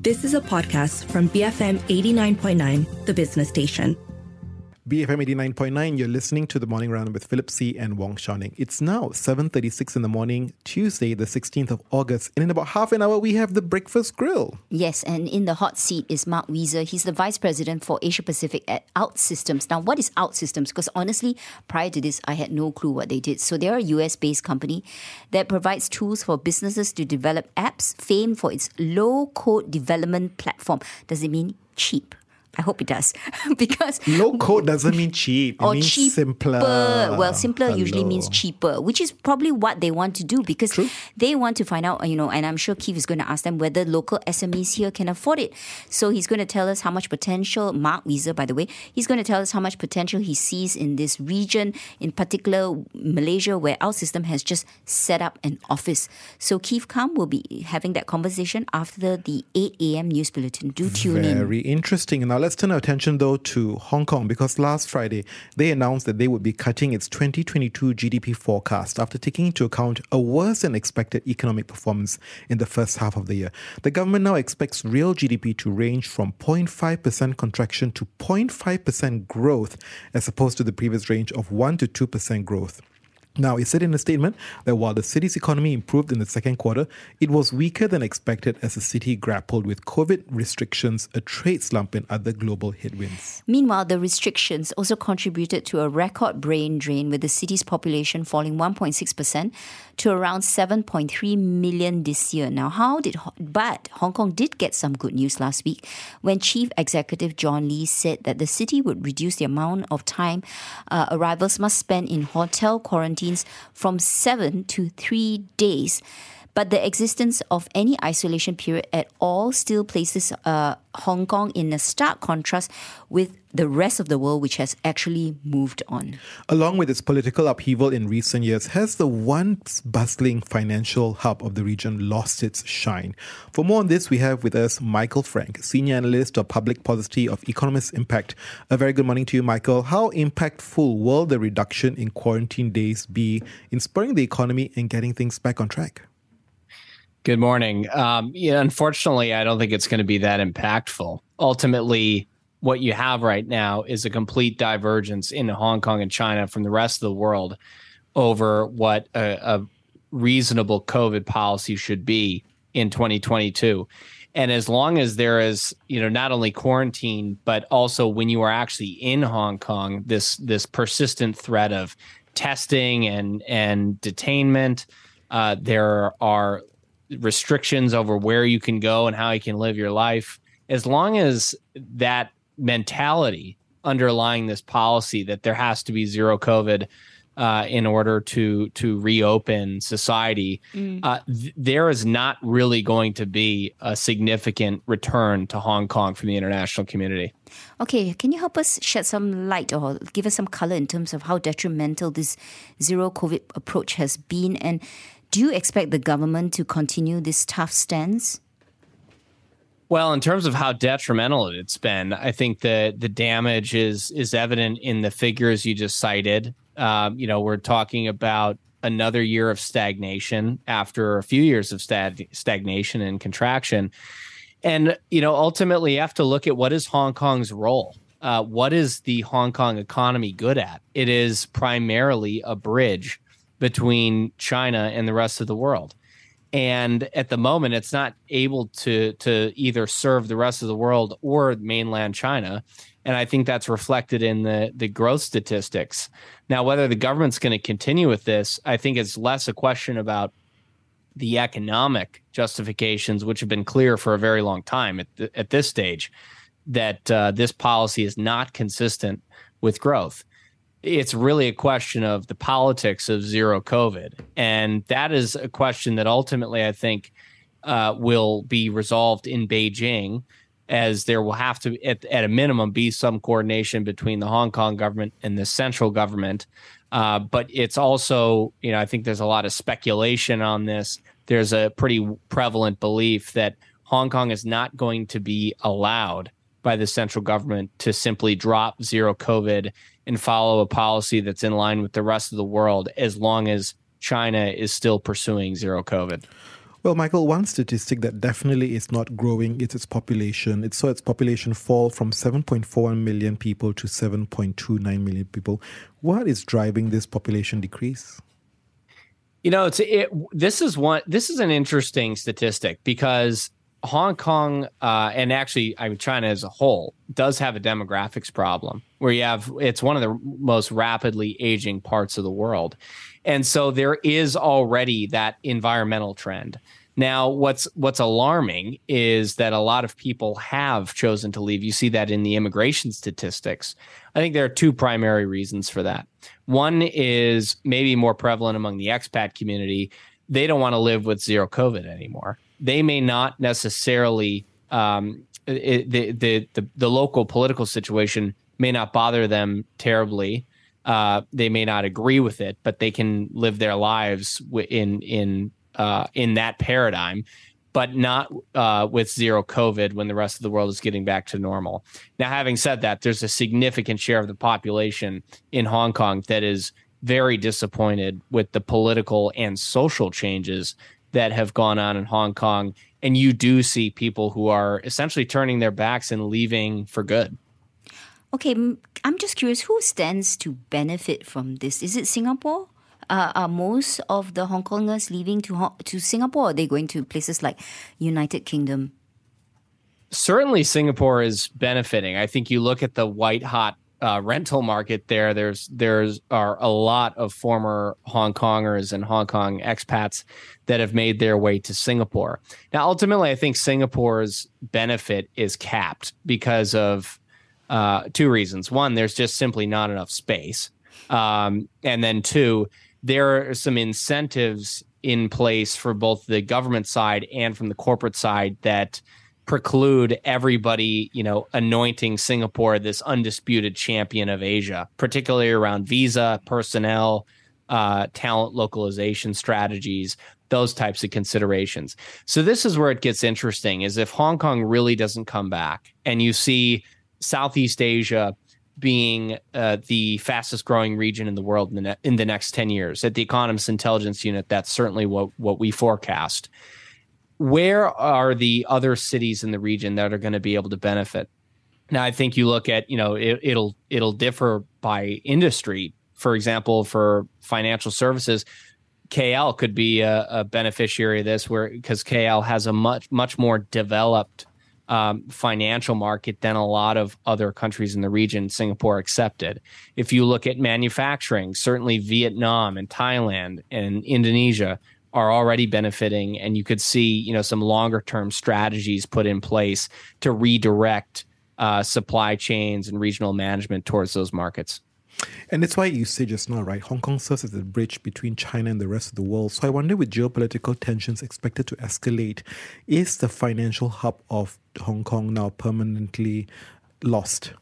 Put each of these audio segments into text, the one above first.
This is a podcast from BFM 89.9, the business station. BFM 89.9, you're listening to The Morning Round with Philip C. and Wong Xiaoning. It's now 7:36 in the morning, Tuesday, the 16th of August. And in about half an hour, we have the Breakfast Grill. Yes, and in the hot seat is Mark Wieser. He's the Vice President for Asia Pacific at OutSystems. Now, what is OutSystems? Because honestly, prior to this, I had no clue what they did. So they're a US-based company that provides tools for businesses to develop apps, famed for its low-code development platform. Does it mean cheap? I hope it does. Because low code doesn't mean cheap. It or means cheaper. simpler. Well, simpler usually means cheaper, which is probably what they want to do because they want to find out, and I'm sure Keith is going to ask them whether local SMEs here can afford it. So he's going to tell us how much potential, Mark Wieser, by the way, he's going to tell us how much potential he sees in this region, in particular Malaysia, where OutSystem has just set up an office. So Keith Kam will be having that conversation after the 8 a.m. news bulletin. Do tune in. Very interesting. Now, let's turn our attention, though, to Hong Kong because last Friday, they announced that they would be cutting its 2022 GDP forecast after taking into account a worse-than-expected economic performance in the first half of the year. The government now expects real GDP to range from 0.5% contraction to 0.5% growth, as opposed to the previous range of 1 to 2% growth. Now, it said in a statement that while the city's economy improved in the second quarter, it was weaker than expected as the city grappled with COVID restrictions, a trade slump, and other global headwinds. Meanwhile, the restrictions also contributed to a record brain drain, with the city's population falling 1.6% to around 7.3 million this year. Now, but Hong Kong did get some good news last week when Chief Executive John Lee said that the city would reduce the amount of time arrivals must spend in hotel quarantines from 7 to 3 days. But the existence of any isolation period at all still places Hong Kong in a stark contrast with the rest of the world, which has actually moved on. Along with its political upheaval in recent years, has the once bustling financial hub of the region lost its shine? For more on this, we have with us Michael Frank, Senior Analyst of Public Policy of Economist Impact. A very good morning to you, Michael. How impactful will the reduction in quarantine days be in spurring the economy and getting things back on track? Good morning. Unfortunately, I don't think it's going to be that impactful. Ultimately, what you have right now is a complete divergence in Hong Kong and China from the rest of the world over what a reasonable COVID policy should be in 2022. And as long as there is, not only quarantine, but also when you are actually in Hong Kong, this persistent threat of testing and detainment, there are restrictions over where you can go and how you can live your life. As long as that mentality underlying this policy that there has to be zero COVID in order to reopen society, there is not really going to be a significant return to Hong Kong from the international community. Okay, can you help us shed some light or give us some color in terms of how detrimental this zero COVID approach has been? And do you expect the government to continue this tough stance? Well, in terms of how detrimental it's been, I think the damage is evident in the figures you just cited. We're talking about another year of stagnation after a few years of stagnation and contraction. And, ultimately you have to look at what is Hong Kong's role. What is the Hong Kong economy good at? It is primarily a bridge between China and the rest of the world. And at the moment, it's not able to either serve the rest of the world or mainland China. And I think that's reflected in the growth statistics. Now, whether the government's going to continue with this, I think it's less a question about the economic justifications, which have been clear for a very long time at this stage, that this policy is not consistent with growth. It's really a question of the politics of zero COVID. And that is a question that ultimately I think will be resolved in Beijing, as there will have to, at a minimum, be some coordination between the Hong Kong government and the central government. But it's also, I think there's a lot of speculation on this. There's a pretty prevalent belief that Hong Kong is not going to be allowed by the central government to simply drop zero COVID and follow a policy that's in line with the rest of the world, as long as China is still pursuing zero COVID. Well, Michael, one statistic that definitely is not growing is its population. It saw its population fall from 7.41 million people to 7.29 million people. What is driving this population decrease? This is an interesting statistic because Hong Kong and actually China as a whole does have a demographics problem where it's one of the most rapidly aging parts of the world. And so there is already that environmental trend. Now, what's alarming is that a lot of people have chosen to leave. You see that in the immigration statistics. I think there are two primary reasons for that. One is maybe more prevalent among the expat community. They don't want to live with zero COVID anymore. They may not necessarily the local political situation may not bother them terribly. They may not agree with it, but they can live their lives in that paradigm, but not with zero COVID when the rest of the world is getting back to normal. Now, having said that, there's a significant share of the population in Hong Kong that is very disappointed with the political and social changes that have gone on in Hong Kong. And you do see people who are essentially turning their backs and leaving for good. Okay, I'm just curious, who stands to benefit from this? Is it Singapore? Are most of the Hong Kongers leaving to Singapore, or are they going to places like United Kingdom? Certainly Singapore is benefiting. I think you look at the white hot rental market there. There's a lot of former Hong Kongers and Hong Kong expats that have made their way to Singapore. Now, ultimately, I think Singapore's benefit is capped because of two reasons. One, there's just simply not enough space. And then two, there are some incentives in place for both the government side and from the corporate side that preclude everybody, anointing Singapore this undisputed champion of Asia, particularly around visa, personnel, talent localization strategies, those types of considerations. So this is where it gets interesting, is if Hong Kong really doesn't come back and you see Southeast Asia being the fastest growing region in the world in the next 10 years. At the Economist Intelligence Unit, that's certainly what we forecast. Where are the other cities in the region that are going to be able to benefit? Now, I think you look at, it'll differ by industry. For example, for financial services, KL could be a beneficiary of this, because KL has a much more developed financial market than a lot of other countries in the region, Singapore accepted. If you look at manufacturing, certainly Vietnam and Thailand and Indonesia are already benefiting, and you could see, some longer term strategies put in place to redirect supply chains and regional management towards those markets. And it's why you say just now, right? Hong Kong serves as a bridge between China and the rest of the world. So I wonder, with geopolitical tensions expected to escalate, is the financial hub of Hong Kong now permanently lost?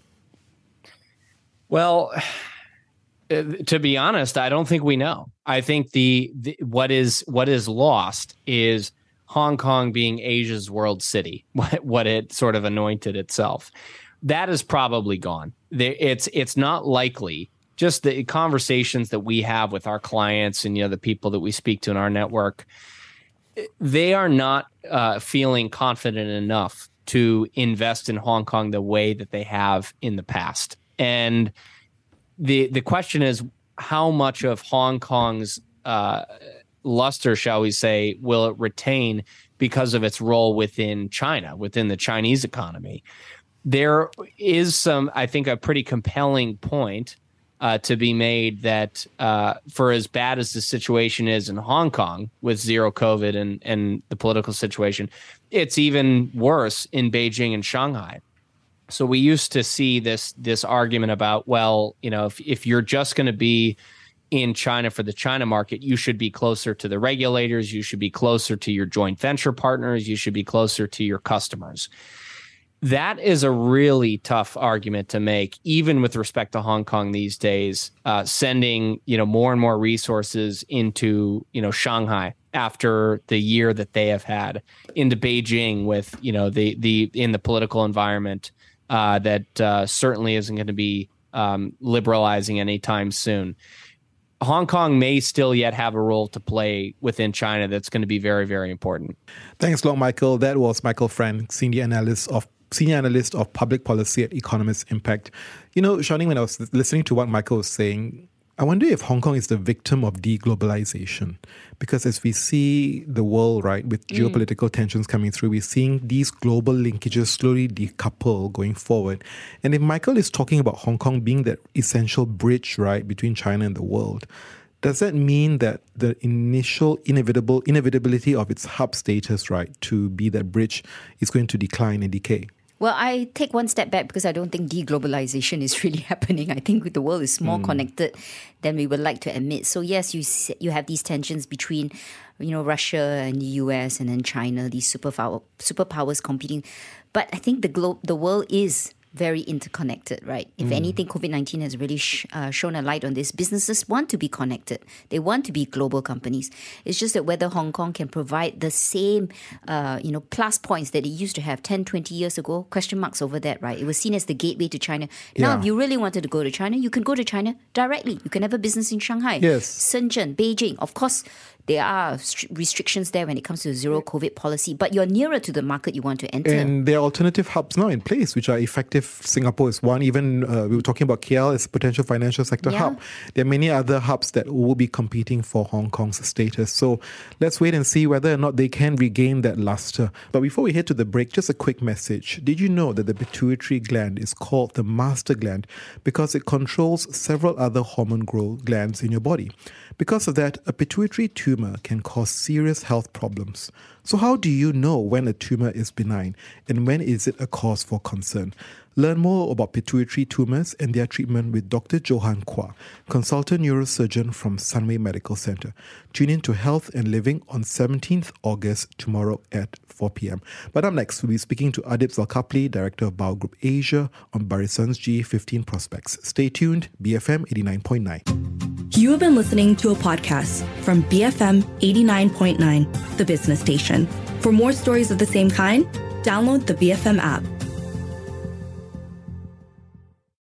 Well, to be honest, I don't think we know. I think what is lost is Hong Kong being Asia's world city, what it sort of anointed itself. That is probably gone. It's not likely. Just the conversations that we have with our clients and the people that we speak to in our network, they are not feeling confident enough to invest in Hong Kong the way that they have in the past. And the question is, how much of Hong Kong's luster, shall we say, will it retain because of its role within China, within the Chinese economy? There is I think, a pretty compelling point to be made that for as bad as the situation is in Hong Kong with zero COVID and the political situation, it's even worse in Beijing and Shanghai. So we used to see this argument about, well, if you're just going to be in China for the China market, you should be closer to the regulators, you should be closer to your joint venture partners, you should be closer to your customers. That is a really tough argument to make, even with respect to Hong Kong these days, sending, more and more resources into, Shanghai after the year that they have had, into Beijing with, in the political environment that certainly isn't going to be liberalizing anytime soon. Hong Kong may still yet have a role to play within China that's going to be very, very important. Thanks a lot, Michael. That was Michael Frank, Senior Analyst of Public Policy at Economist Impact. You know, Xiaoning, when I was listening to what Michael was saying, I wonder if Hong Kong is the victim of deglobalization. Because as we see the world, right, with geopolitical tensions coming through, we're seeing these global linkages slowly decouple going forward. And if Michael is talking about Hong Kong being that essential bridge, right, between China and the world, does that mean that the initial inevitability of its hub status, right, to be that bridge is going to decline and decay? Well, I take one step back because I don't think deglobalization is really happening. I think the world is more connected than we would like to admit. So yes, you have these tensions between, Russia and the US and then China, these superpowers competing. But I think the world is very interconnected, right? If anything, COVID-19 has really shown a light on this. Businesses want to be connected. They want to be global companies. It's just that whether Hong Kong can provide the same, plus points that it used to have 10, 20 years ago, question marks over that, right? It was seen as the gateway to China. Now, if you really wanted to go to China, you can go to China directly. You can have a business in Shanghai, Shenzhen, Beijing. Of course, there are restrictions there when it comes to zero COVID policy, but you're nearer to the market you want to enter. And there are alternative hubs now in place, which are effective. Singapore is one. Even we were talking about KL as a potential financial sector hub. There are many other hubs that will be competing for Hong Kong's status. So let's wait and see whether or not they can regain that luster. But before we head to the break, just a quick message. Did you know that the pituitary gland is called the master gland because it controls several other hormone growth glands in your body? Because of that, a pituitary tumor can cause serious health problems. So how do you know when a tumor is benign and when is it a cause for concern? Learn more about pituitary tumors and their treatment with Dr. Johan Kwa, consultant neurosurgeon from Sunway Medical Center. Tune in to Health and Living on 17th August, tomorrow at 4 p.m. But up next, we'll be speaking to Adib Zalkapli, Director of Bao Group Asia, on Barison's G15 prospects. Stay tuned, BFM 89.9. You have been listening to a podcast from BFM 89.9, the business station. For more stories of the same kind, download the BFM app.